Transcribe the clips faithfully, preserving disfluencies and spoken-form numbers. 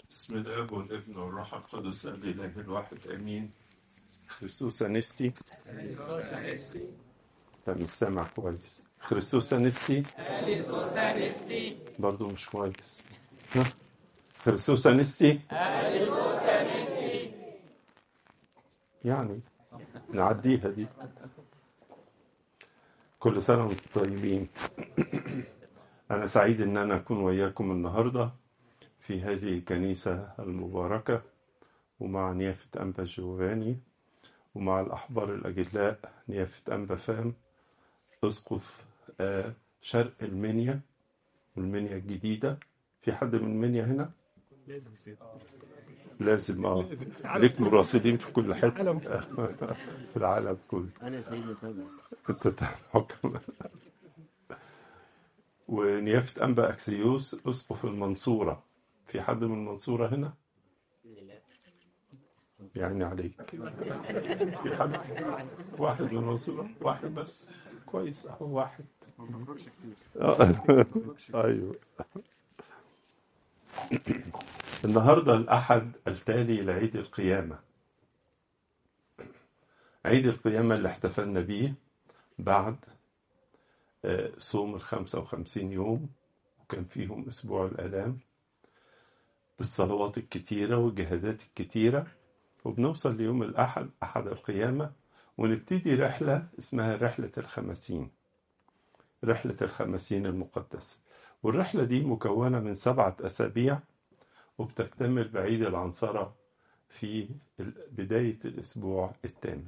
بسم الاب والابن والروح القدس الاله الواحد امين. خريستوس انستي. لا مش سامع كويس. خريستوس انستي. برضو مش كويس. ها؟ خريستوس انستي. يعني نعديها دي. كل سنه وانتم طيبين. انا سعيد ان انا اكون وياكم النهارده في هذه الكنيسه المباركه، ومع نيافه انبا جوفاني، ومع الاحبار الاجلاء نيافه انبا فام اسقف آه، شرق المنيا والمنيا الجديدة. في حد من المنيا هنا؟ لازم اه ليك مراسلين في كل حتة في العالم كله. أنا سيدنا تابع. انت تحكم. ونيافة أنبا أكسيوس أسقف المنصورة. في حد من المنصورة هنا؟ يعني عليك. في حد واحد من المنصورة؟ واحد بس. كويس اهو واحد. ايوه. النهارده الأحد التالي لعيد القيامة. عيد القيامة اللي احتفلنا بيه بعد صوم الخمسة وخمسين يوم، وكان فيهم أسبوع الآلام بالصلوات الكتيرة والجهادات الكتيرة، وبنوصل ليوم الأحد أحد القيامة، ونبتدي رحلة اسمها رحلة الخمسين، رحلة الخمسين المقدسة. والرحلة دي مكونة من سبعة أسابيع، وبتكتمل بعيد العنصرة في بداية الأسبوع الثامن.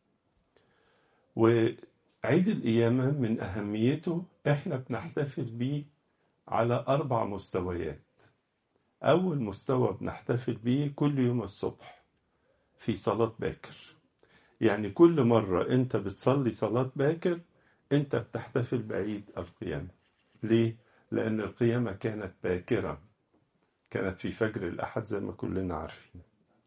وعيد القيامة من أهميته إحنا بنحتفل بيه على أربع مستويات. أول مستوى بنحتفل بيه كل يوم الصبح في صلاة باكر، يعني كل مرة أنت بتصلي صلاة باكر أنت بتحتفل بعيد القيامة. ليه؟ لأن القيامة كانت باكرة، كانت في فجر الأحد زي ما كلنا عارفين.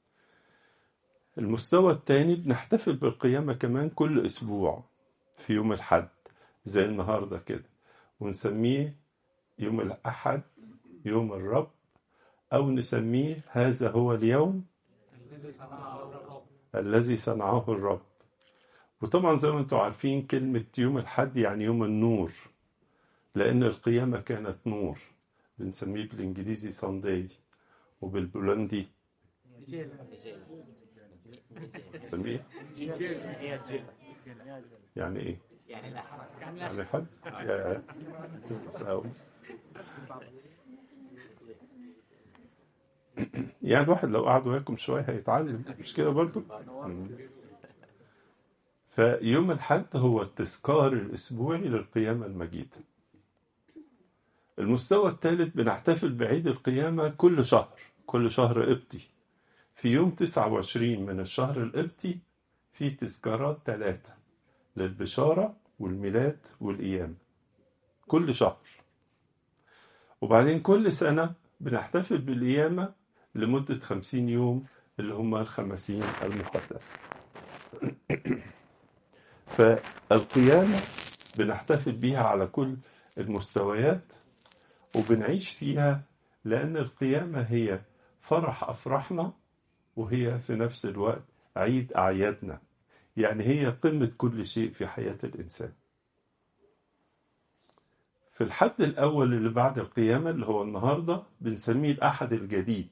المستوى الثاني بنحتفل بالقيامة كمان كل أسبوع في يوم الحد زي النهاردة كده، ونسميه يوم الأحد يوم الرب، أو نسميه هذا هو اليوم الذي صنعه الرب. وطبعا زي ما انتم عارفين كلمة يوم الحد يعني يوم النور، لأن القيامة كانت نور. بنسميه بالإنجليزي سانداي، وبالبولندي نسميه يعني إيه؟ يعني حد يا ساوي. يعني الواحد لو قعد وياكم شوية هيتعلم، مش كده برضو؟ فيوم الحد هو التذكار الأسبوعي للقيامة المجيدة. المستوى الثالث بنحتفل بعيد القيامة كل شهر، كل شهر قبطي. في يوم تسعة وعشرين من الشهر القبطي في تذكارات ثلاثة للبشارة والميلاد والقيامة كل شهر. وبعدين كل سنة بنحتفل بالقيامة لمدة خمسين يوم اللي هم الخمسين المقدسة. فالقيامة بنحتفل بيها على كل المستويات وبنعيش فيها، لأن القيامة هي فرح أفراحنا، وهي في نفس الوقت عيد أعيادنا، يعني هي قمة كل شيء في حياة الإنسان. في الحد الأول اللي بعد القيامة اللي هو النهاردة بنسميه الأحد الجديد.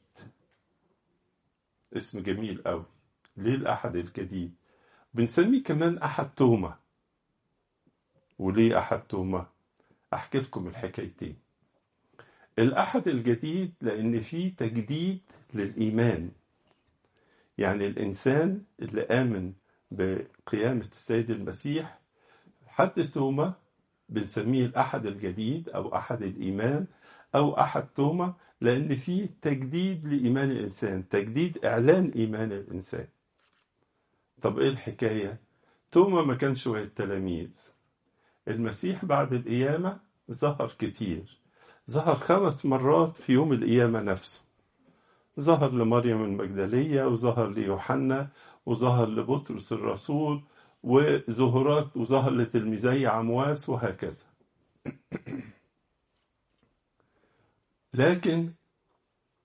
اسم جميل قوي. ليه الأحد الجديد؟ بنسميه كمان أحد توما. وليه أحد توما؟ أحكي لكم الحكايتين. الأحد الجديد لأن فيه تجديد للإيمان، يعني الإنسان اللي آمن بقيامة السيد المسيح حد توما بنسميه الأحد الجديد أو أحد الإيمان أو أحد توما، لأن فيه تجديد لإيمان الإنسان، تجديد إعلان إيمان الإنسان. طب إيه الحكاية؟ توما ما كانش ويا التلاميذ. المسيح بعد القيامة ظهر كتير، ظهر خمس مرات في يوم القيامة نفسه. ظهر لمريم المجدلية، وظهر ليوحنا، وظهر لبطرس الرسول، وظهورات وظهر لتلميذي عمواس، وهكذا. لكن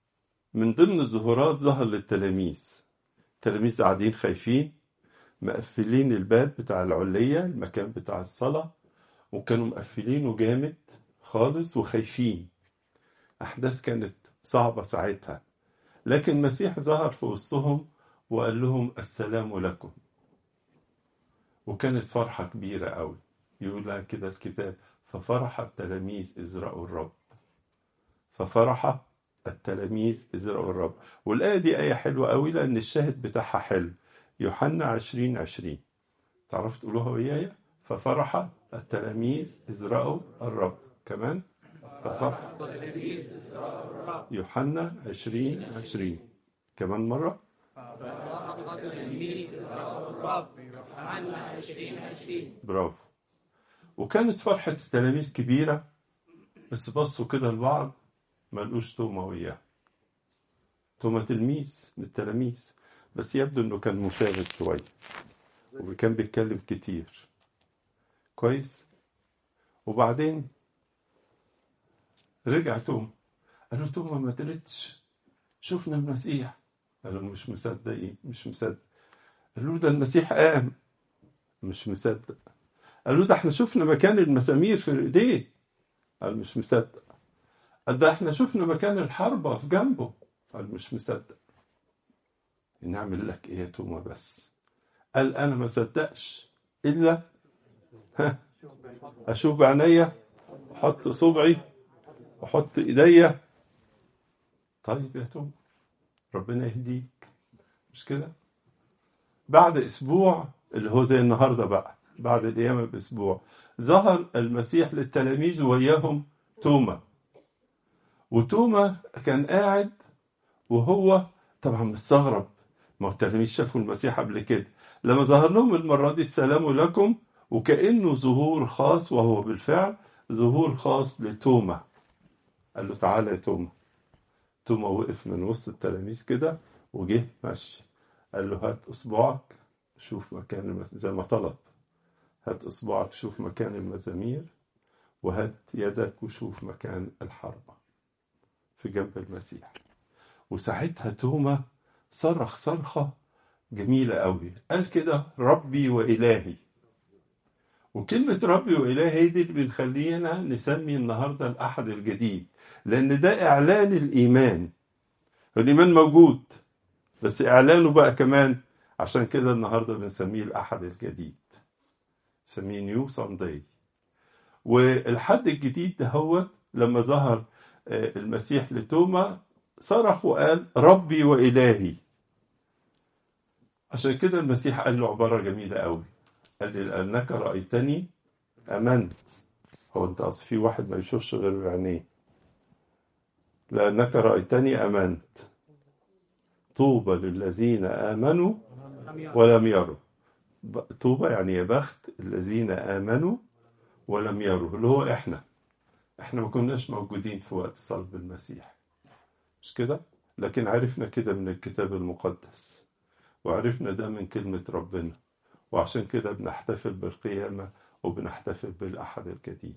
من ضمن الظهورات ظهر للتلاميذ. التلاميذ قاعدين خايفين، مقفلين الباب بتاع العلية، المكان بتاع الصلاة، وكانوا مقفلينه جامد خالص وخايفين. أحداث كانت صعبة ساعتها، لكن المسيح ظهر في وسطهم وقال لهم السلام لكم. وكانت فرحة كبيرة قوي، يقولها كده الكتاب: ففرح التلاميذ إذ رأوا الرب. ففرح التلاميذ إذ رأوا الرب. والآية دي آية حلوة قوي، لأن الشاهد بتاعها حلو. يوحنا عشرين عشرين، تعرف تقولوها ويايا؟ ففرح التلاميذ إذ رأوا الرب. كمان ففرح التلاميذ إذ رأوا الرب. يوحنا عشرين عشرين كمان مرة. ففرح التلاميذ إذ رأوا الرب. يوحنا عشرين عشرين. برافو. وكانت فرحة التلاميذ كبيرة، بس بصوا كده لبعض ما لقوش توما وياه. توما تلميذ من التلاميذ، بس يبدو انه كان مشاغب شوية وكان بيتكلم كتير. كويس. وبعدين رجع توما، قال له: توما ما تردش، شفنا المسيح. قال له: مش مصدق. ايه مش مصدق؟ قال له: ده المسيح قام. مش مصدق. قال له: ده احنا شفنا مكان المسامير في ايديه. قال: مش مصدق. قال: ده احنا شفنا مكان الحربة في جنبه. قال: مش مصدق. نعمل لك ايه يا توما بس؟ قال: انا ما صدقش الا ها اشوف بعينيا، احط صبعي واحط ايديا. طيب يا توما، ربنا يهديك. مش كده؟ بعد اسبوع، اللي هو زي النهارده بقى، بعد القيامه باسبوع، ظهر المسيح للتلاميذ وياهم توما. وتوما كان قاعد وهو طبعا مستغرب، ما هو التلاميذ شافوا المسيح قبل كده. لما ظهر لهم المرة دي السلام لكم، وكأنه ظهور خاص، وهو بالفعل ظهور خاص لتوما. قال له: تعالى يا توما. توما وقف من وسط التلاميذ كده وجه ماشي. قال له: هات أصبعك شوف مكان المس... زي ما طلب. هات أصبعك شوف مكان المزامير، وهات يدك وشوف مكان الحربة في جنب المسيح. وساعتها توما صرخ صرخة جميلة قوي، قال كده: ربي وإلهي. وكلمة ربي وإلهي دي اللي بنخلينا نسمي النهاردة الأحد الجديد، لأن ده إعلان الإيمان. الإيمان موجود، بس إعلانه بقى كمان، عشان كده النهاردة بنسميه الأحد الجديد، نسميه نيو سانداي. والحد الجديد ده هو لما ظهر المسيح لتوما صرخ وقال: ربي وإلهي. عشان كده المسيح قال له عبارة جميلة قوي، قال لي: لأنك رأيتني أمنت. هو أنت أصل في واحد ما يشوفش غير بعينيه. لأنك رأيتني أمنت. طوبى للذين آمنوا ولم يروا. طوبى يعني يا بخت الذين آمنوا ولم يروا، اللي هو إحنا. إحنا ما كناش موجودين في وقت صلب المسيح، مش كده؟ لكن عرفنا كده من الكتاب المقدس، وعرفنا ده من كلمة ربنا، وعشان كده بنحتفل بالقيامة وبنحتفل بالأحد الجديد.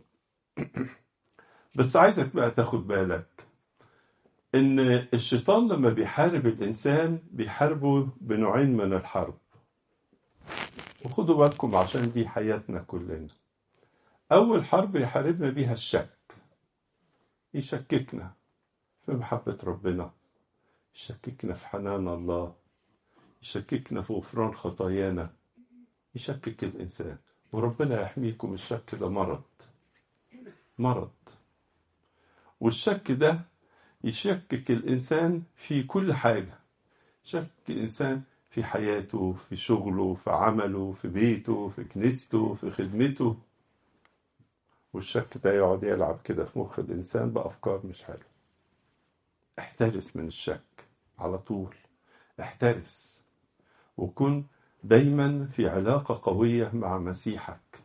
بس عايزك بقى تاخد بالك إن الشيطان لما بيحارب الإنسان بيحاربه بنوعين من الحرب، وخدوا بالكم عشان دي حياتنا كلنا. أول حرب يحاربنا بيها الشك، يشككنا في محبة ربنا، يشككنا في حنان الله، يشككنا في غفران خطايانا، يشكك الإنسان. وربنا يحميكم، الشك ده مرض، مرض. والشك ده يشكك الإنسان في كل حاجة. شك الإنسان في حياته، في شغله، في عمله، في بيته، في كنيسته، في خدمته. والشك ده يقعد يلعب كده في مخ الإنسان بأفكار مش حلوة. احترس من الشك على طول، احترس، وكن دايما في علاقة قوية مع مسيحك.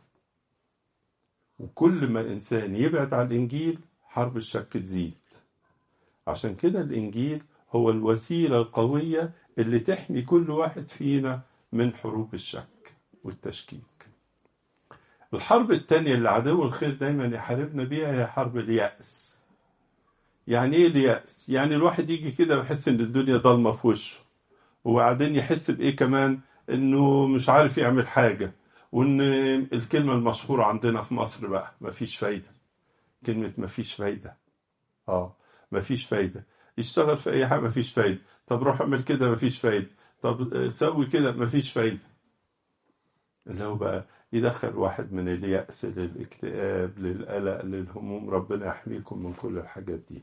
وكل ما الإنسان يبعد عن الإنجيل حرب الشك تزيد. عشان كده الإنجيل هو الوسيلة القوية اللي تحمي كل واحد فينا من حروب الشك والتشكيك. الحرب التانية اللي عدو الخير دايما يحاربنا بيها هي حرب اليأس. يعني ايه اليأس؟ يعني الواحد يجي كده ويحس ان الدنيا ضلمة في وشه، وبعدين يحس بايه كمان؟ انه مش عارف يعمل حاجة، وان الكلمة المشهورة عندنا في مصر بقى مفيش فايدة. كلمة مفيش فايدة. اه، مفيش فايدة. يشتغل في اي حاجة مفيش فايدة. طب روح اعمل كده مفيش فايدة. طب سوي كده مفيش فايدة. اللي هو بقى يدخل واحد من اليأس للاكتئاب للقلق للهموم. ربنا يحميكم من كل الحاجات دي.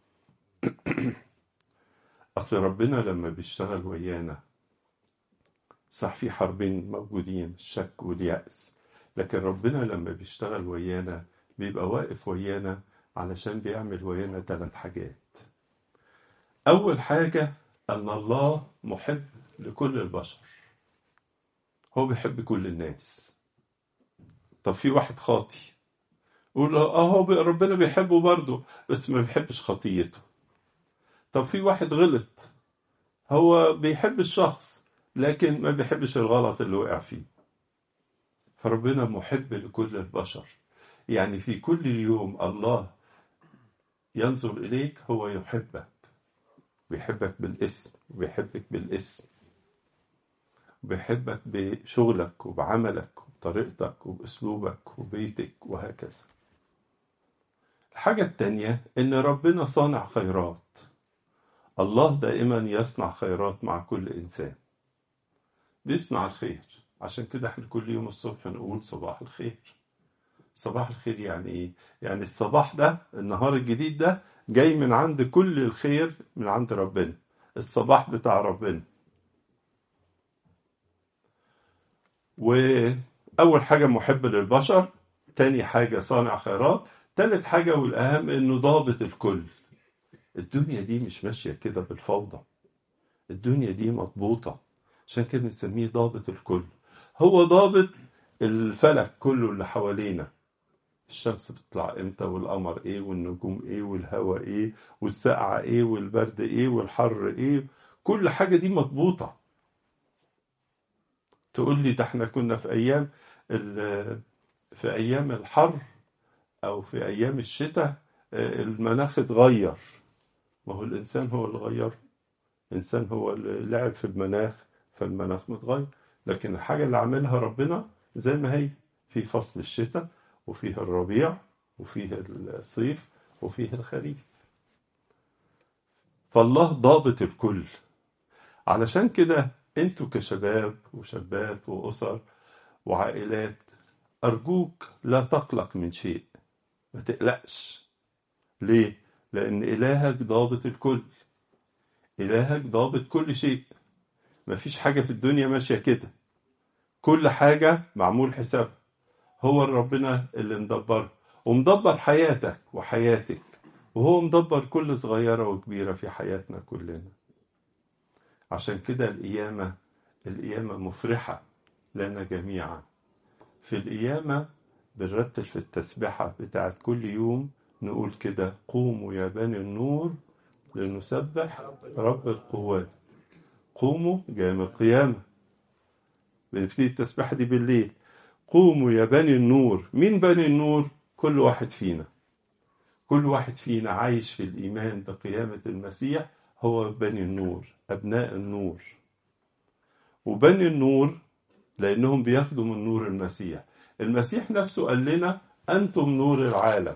أصل ربنا لما بيشتغل ويانا، صح في حربين موجودين، الشك واليأس، لكن ربنا لما بيشتغل ويانا بيبقى واقف ويانا علشان بيعمل ويانا ثلاث حاجات. أول حاجة أن الله محب لكل البشر، هو بيحب كل الناس. طب في واحد خاطي، قول اه هو ربنا بيحبه برضه بس ما بيحبش خطيته. طب في واحد غلط، هو بيحب الشخص لكن ما بيحبش الغلط اللي وقع فيه. فربنا محب لكل البشر، يعني في كل يوم الله ينظر إليك هو يحبك، بيحبك بالاسم، وبيحبك بالاسم، بيحبك بشغلك وبعملك وبطريقتك وبأسلوبك وبيتك وهكذا. الحاجة التانية إن ربنا صانع خيرات. الله دائما يصنع خيرات مع كل إنسان، بيصنع الخير. عشان كده احنا كل يوم الصبح نقول صباح الخير. صباح الخير يعني ايه؟ يعني الصباح ده، النهار الجديد ده جاي من عند كل الخير من عند ربنا، الصباح بتاع ربنا. وأول حاجة محب للبشر، تاني حاجة صانع خيرات، تالت حاجة والأهم إنه ضابط الكل. الدنيا دي مش ماشية كده بالفوضى، الدنيا دي مضبوطة، عشان كده نسميه ضابط الكل. هو ضابط الفلك كله اللي حوالينا، الشمس بتطلع امتى، والقمر ايه، والنجوم ايه، والهواء ايه، والسقعة ايه، والبرد ايه، والحر ايه، كل حاجة دي مضبوطة. تقول لي ده احنا كنا في ايام في ايام الحر او في ايام الشتاء المناخ اتغير. ما هو الانسان هو اللي غير، الانسان هو اللي لعب في المناخ، فالمناخ متغير. لكن الحاجة اللي عملها ربنا زي ما هي، في فصل الشتاء وفيه الربيع وفيه الصيف وفيه الخريف. فالله ضابط الكل. علشان كده انتوا كشباب وشابات وأسر وعائلات، أرجوك لا تقلق من شيء، ما تقلقش. ليه؟ لأن إلهك ضابط الكل، إلهك ضابط كل شيء. مفيش حاجة في الدنيا ماشية كده، كل حاجة معمول حسابها. هو ربنا اللي مدبر، ومدبر حياتك وحياتك، وهو مدبر كل صغيرة وكبيرة في حياتنا كلنا. عشان كده القيامة القيامة مفرحة لنا جميعا. في القيامة بنرتل في التسبحة بتاعت كل يوم، نقول كده: قوموا يا بني النور لنسبح رب القوات. قوموا جاي من القيامة، بنبتدي التسبحة دي بالليل. قوموا يا بني النور. مين بني النور؟ كل واحد فينا، كل واحد فينا عايش في الإيمان بقيامة المسيح هو بني النور، أبناء النور. وبني النور لأنهم بياخدوا من نور المسيح. المسيح نفسه قال لنا أنتم نور العالم.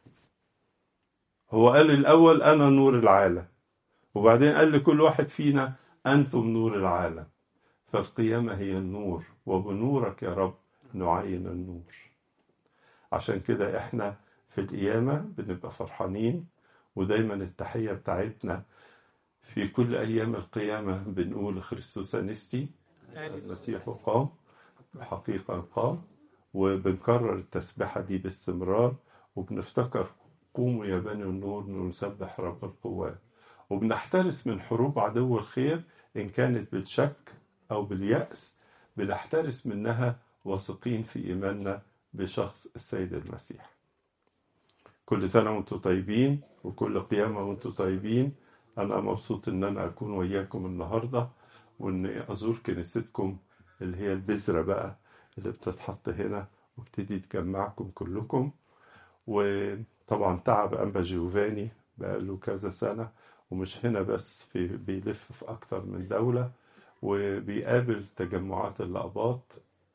هو قال الأول أنا نور العالم، وبعدين قال لكل واحد فينا أنتم نور العالم. فالقيامة هي النور، وبنورك يا رب نعين النور. عشان كده احنا في القيامة بنبقى فرحانين. ودايما التحية بتاعتنا في كل أيام القيامة بنقول: خريستوس أنستي، المسيح قام، حقيقة قام. وبنكرر التسبيحة دي باستمرار، وبنفتكر قوموا يا بني النور نسبح رب القوات. وبنحترس من حروب عدو الخير، إن كانت بالشك أو باليأس، بنحترس منها واثقين في إيماننا بشخص السيد المسيح. كل سنة وانتم طيبين، وكل قيامة وانتم طيبين. أنا مبسوط إن أنا أكون وياكم النهاردة، وإن أزور كنيستكم اللي هي البذرة بقى اللي بتتحط هنا وابتدي تجمعكم كلكم. وطبعا تعب أنبا جيوفاني بقاله كذا سنة، ومش هنا بس، في بيلف في أكتر من دولة، وبيقابل تجمعات الأقباط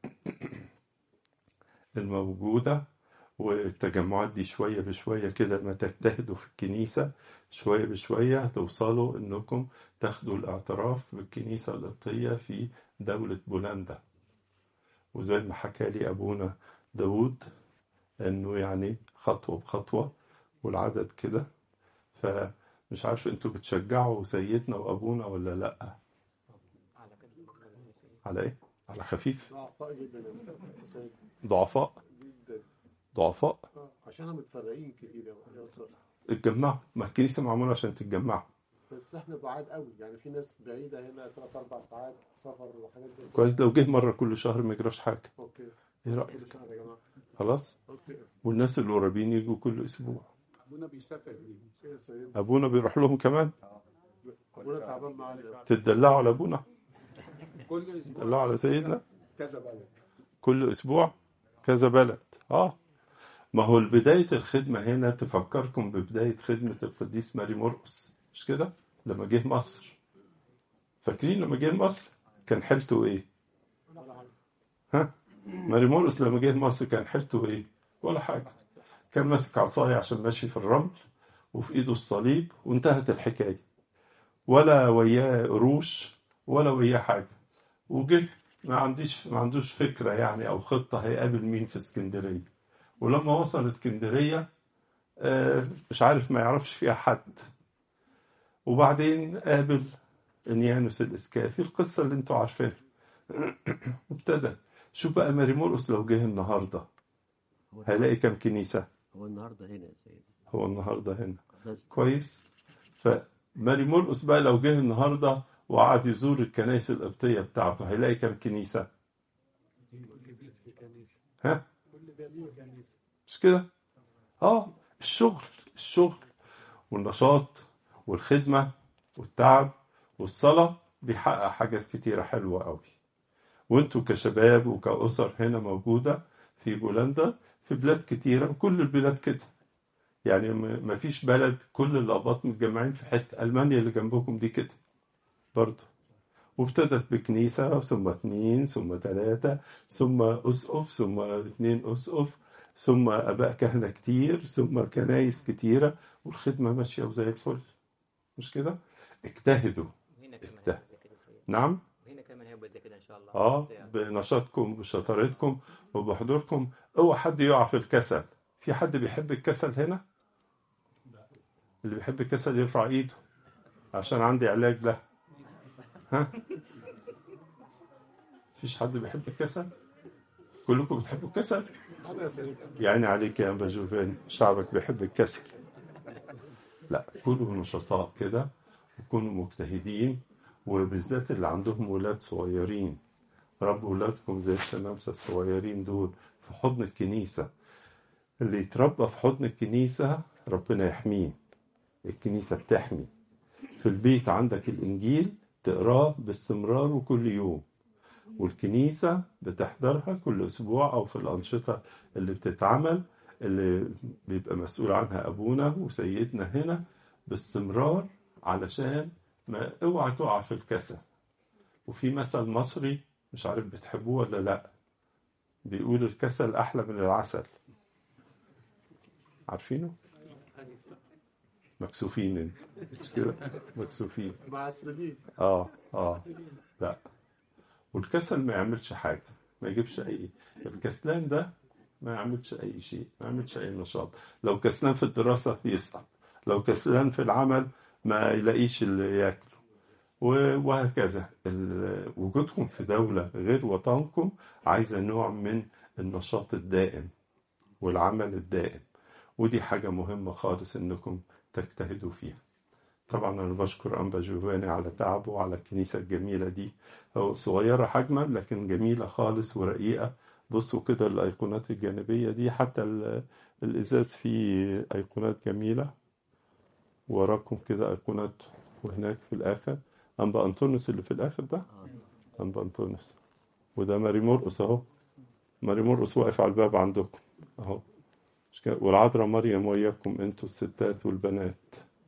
الموجودة. والتجمعات دي شوية بشوية كده ما تجتهدوا في الكنيسة، شوية بشوية هتوصلوا إنكم تاخدوا الاعتراف بالكنيسة القبطية في دولة بولندا. وزي ما حكى لي أبونا داود إنه يعني خطوة بخطوة والعدد كده. فمش عارف انتوا بتشجعوا سيدنا وأبونا ولا لأ؟ على إيه؟ على خفيف؟ ضعفاء جدا يا سيد. ضعفاء؟ جدا. ضعفاء؟ آه، عشان احنا متفرقين كتير يا أستاذ. اتجمعوا، ما الكنيسة معمولة عشان تتجمعوا. بس احنا بعاد قوي، يعني في ناس بعيدة هنا ثلاث أربع ساعات سفر وحاجات زي كده. كويس، لو جه مرة كل شهر ما يجراش حاجة. اوكي. ايه كل رأيك؟ شهر يا جماعة. خلاص. اوكي. والناس اللي قريبين يجوا كل أسبوع. ابونا بيسافر ليهم. يا سيد. أبونا بيروح لهم كمان. ابونا تعبان معانا. تدلعوا على أبونا، كل اسبوع تدلعوا على سيدنا كذا بلد. كل أسبوع كذا بلد. آه ما هو بداية الخدمة هنا تفكركم ببداية خدمة القديس ماري مرقس، مش كده؟ لما جه مصر، فاكرين لما جه مصر كان حالته إيه؟ ها؟ ماري مرقس لما جه مصر كان حالته إيه؟ ولا حاجة. كان ماسك عصاية عشان ماشي في الرمل، وفي إيده الصليب، وانتهت الحكاية. ولا وياه قروش ولا وياه حاجة. وجه ما عنديش ما عندوش فكرة يعني أو خطة هيقابل مين في اسكندرية. ولما وصل اسكندرية آه، مش عارف، ما يعرفش فيها حد. وبعدين قابل انيانوس الإسكافي، القصة اللي انتوا عارفينها. وابتدى شوف بقى ماري مرقس لو جه النهارده هيلاقي كم كنيسة. هو النهارده هنا يا سيدي. هو النهارده هنا بس كويس. فماري مرقس بقى لو جه النهارده وقعد يزور الكنائس القبطية بتاعته هيلاقي كم كنيسة. ها؟ مش كده؟ اه الشغل الشغل والنشاط والخدمة والتعب والصلاة بيحقق حاجات كتيرة حلوة قوي. وانتوا كشباب وكأسر هنا موجودة في بولندا، في بلاد كتيرة، كل البلاد كده يعني. ما فيش بلد كل الأقباط متجمعين في حتة. ألمانيا اللي جنبكم دي كده برضو، وابتدت بكنيسة ثم اثنين ثم ثلاثة ثم أسقف ثم اثنين أسقف ثم أباء كهنة كتير ثم كنايس كتيرة، والخدمة ماشية وزي الفل. مش كده؟ اجتهدوا. هنا كمان اجتهدوا. هيبقى زي كده سيد. نعم. هنا كمان هيبقى زي كده ان شاء الله. اه بنشاطكم بشطارتكم وبحضوركم. اوعى حد يقع في الكسل. في حد بيحب الكسل هنا؟ اللي بيحب الكسل يرفع ايده عشان عندي علاج له. ها؟ فيش حد بيحب الكسل؟ كلكم بتحبوا الكسل؟ يعني عليك يا أنبا جوفاني، شعبك بيحب الكسل. لا، كونوا نشطاء كده وكونوا مجتهدين، وبالذات اللي عندهم ولاد صغيرين ربوا ولادكم زي الشمامسة الصغيرين دول في حضن الكنيسة. اللي يتربى في حضن الكنيسة ربنا يحميه. الكنيسة بتحمي. في البيت عندك الإنجيل تقراه باستمرار وكل يوم، والكنيسة بتحضرها كل أسبوع أو في الأنشطة اللي بتتعمل اللي بيبقى مسؤول عنها أبونا وسيدنا هنا باستمرار، علشان ما اوعى تقع في الكسل. وفي مثل مصري مش عارف بتحبوه ولا لا، بيقول الكسل أحلى من العسل. عارفينه؟ مكسوفين انت مش كده؟ مكسوفين مع السليم. اه اه لا، والكسل ما يعملش حاجة، ما يجيبش أي. الكسلان ده ما يعملش أي شيء، ما يعملش أي نشاط. لو كسلان في الدراسة يسقط، لو كسلان في العمل ما يلاقيش اللي ياكله، وهكذا. وجودكم في دولة غير وطنكم عايزة نوع من النشاط الدائم والعمل الدائم، ودي حاجة مهمة خالص إنكم تجتهدوا فيها. طبعا أنا بشكر أنبا جوفاني على تعبه وعلى الكنيسة الجميلة دي، هو صغيرة حجما لكن جميلة خالص ورقيقة. بصوا كده الأيقونات الجانبية دي، حتى الإزاز فيه أيقونات جميلة، وراكم كده أيقونات، وهناك في الآخر أنبا أنطونيوس اللي في الآخر ده أنبا أنطونيوس، وده ماري مرقس أهو. ماري مرقس واقف على الباب عندكم أهو، والعذراء مريم وياكم أنتوا الستات والبنات.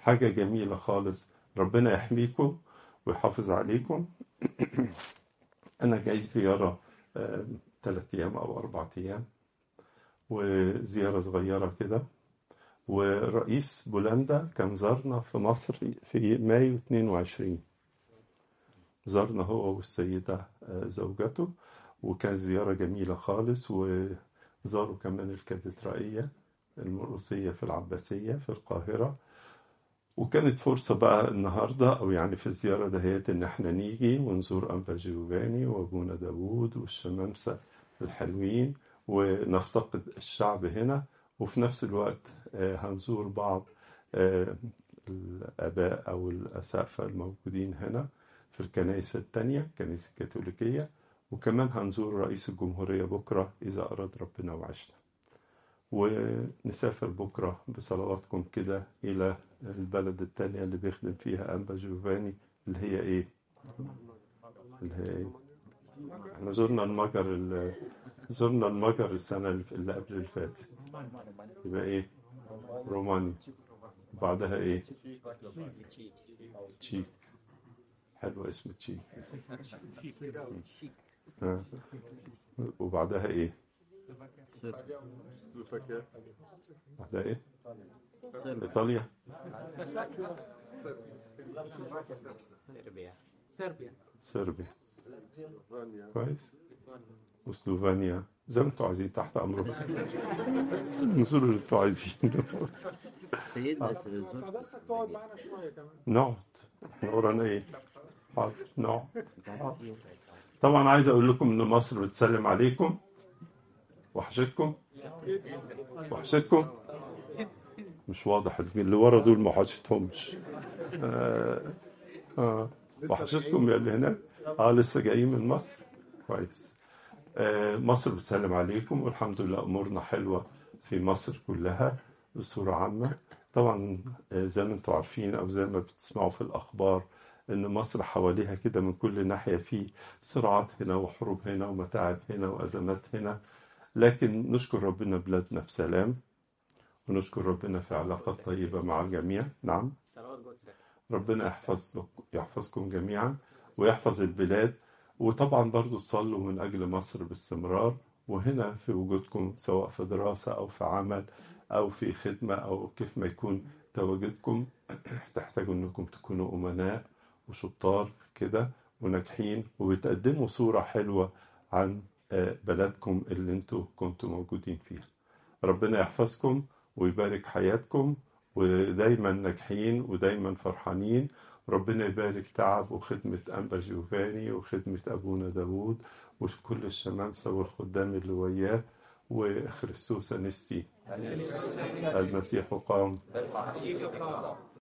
حاجة جميلة خالص. ربنا يحميكم ويحافظ عليكم. أنا جاي زيارة آه، ثلاث أيام أو أربع أيام، وزيارة صغيرة كده. ورئيس بولندا كان زارنا في مصر في مايو اثنين وعشرين، زارنا هو والسيدة آه، زوجته، وكان زيارة جميلة خالص. وزاروا كمان الكاتدرائية المرقسية في العباسية في القاهرة. وكانت فرصة بقى النهاردة أو يعني في الزيارة دهيت إن احنا نيجي ونزور أنبا جيوفاني وأبونا داوود والشمامسة الحلوين، ونفتقد الشعب هنا. وفي نفس الوقت آه، هنزور بعض آه، الآباء أو الأساقفة الموجودين هنا في الكنائس التانية، الكنائس الكاثوليكية. وكمان هنزور رئيس الجمهورية بكرة إذا أراد ربنا وعشنا. ونسافر بكرة بصلواتكم كده إلى البلد التانية اللي بيخدم فيها أنبا جوفاني، اللي هي إيه؟ اللي هي إيه؟ احنا زرنا المجر ال- زرنا المجر السنة اللي قبل اللي فاتت. يبقى إيه؟ رومانيا. وبعدها إيه؟ تشيك. حلو اسم تشيك. ها. وبعدها إيه؟ بعدها إيه؟ إيطاليا. صربيا. صربيا. صربيا. كويس. وسلوفانيا. زي ما انتوا عايزين، تحت امركم. نزوروا اللي انتوا عايزينه. سيدنا حضرتك تقعد معانا شويه كمان. نقعد. احنا ورانا ايه؟ حاضر نقعد. طبعا عايز اقول لكم ان مصر بتسلم عليكم. وحشتكم؟ وحشتكم؟ مش واضح اللي ورا دول ما وحشتهمش. آه. آه. وحشتكم يا اللي هناك؟ اه لسه جايين من مصر. كويس. آه مصر بتسلم عليكم، والحمد لله امورنا حلوه في مصر كلها بصوره عامه. طبعا آه زي ما انتم عارفين او زي ما بتسمعوا في الاخبار ان مصر حواليها كده من كل ناحيه في صراعات هنا وحروب هنا ومتاعب هنا وازمات هنا. لكن نشكر ربنا بلادنا في سلام، ونشكر ربنا في علاقات طيبه مع الجميع. نعم. صلوات قدسك. ربنا يحفظ يحفظكم جميعا ويحفظ البلاد. وطبعا برضو تصلوا من أجل مصر باستمرار، وهنا في وجودكم سواء في دراسة أو في عمل أو في خدمة أو كيف ما يكون تواجدكم. تحتاجوا أنكم تكونوا أمناء وشطار كده وناجحين، وبتقدموا صورة حلوة عن بلدكم اللي انتوا كنتوا موجودين فيها. ربنا يحفظكم ويبارك حياتكم، ودايما ناجحين ودايما فرحانين. ربنا يبارك تعب وخدمة أنبا جيوفاني وخدمة أبونا داوود وكل الشمامسة والخدام اللي وياه. وخريستوس أنستي المسيح قام.